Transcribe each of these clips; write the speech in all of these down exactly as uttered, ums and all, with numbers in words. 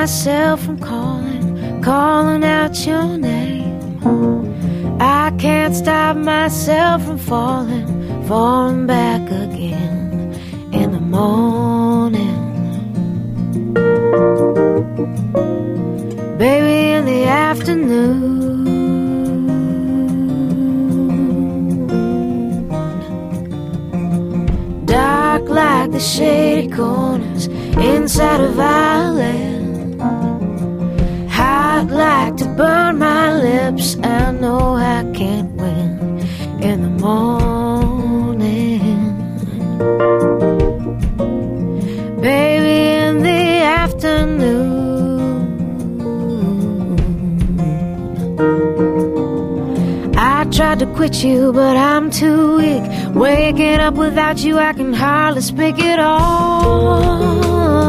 myself from calling, calling out your name. I can't stop myself from falling, falling back again in the morning. Baby, in the afternoon, dark like the shady corners inside of Ireland, hot like to burn my lips. I know I can't win in the morning. Baby, in the afternoon, I tried to quit you, but I'm too weak. Waking up without you, I can hardly speak at all.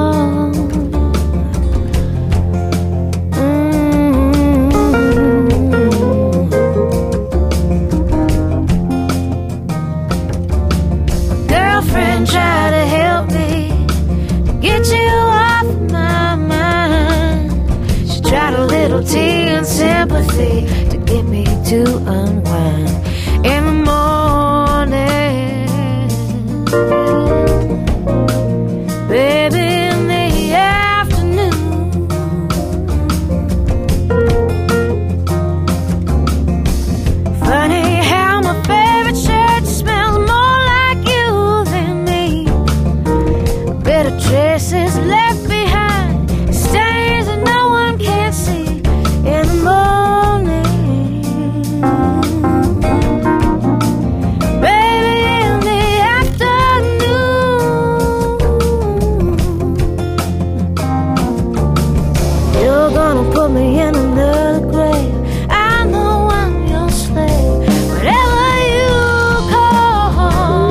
Try to help me get you off my mind. She tried a little tea and sympathy to get me to unwind in the morning. Baby, in the afternoon, funny how my favorite shirt smells more like you than traces left behind, stains that no one can see in the morning. Baby, in the afternoon, you're gonna put me in another grave. I know I'm your slave, whatever you call.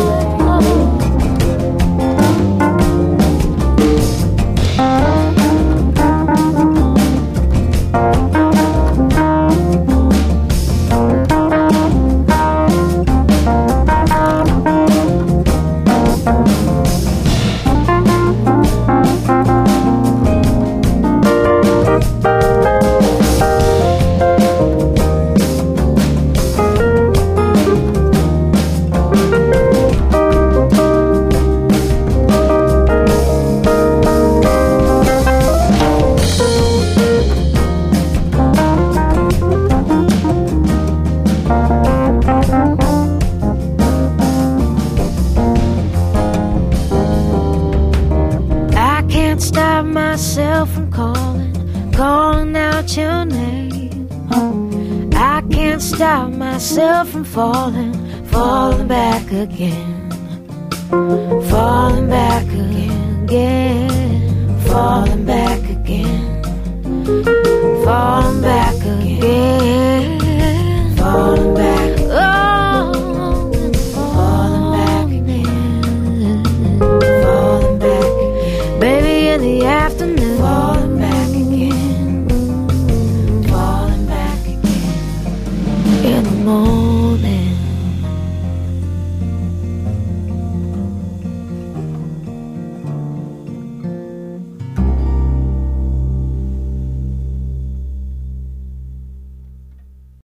Stop myself from calling, calling out your name. I can't stop myself from falling, falling back again, falling back again, again, falling back again.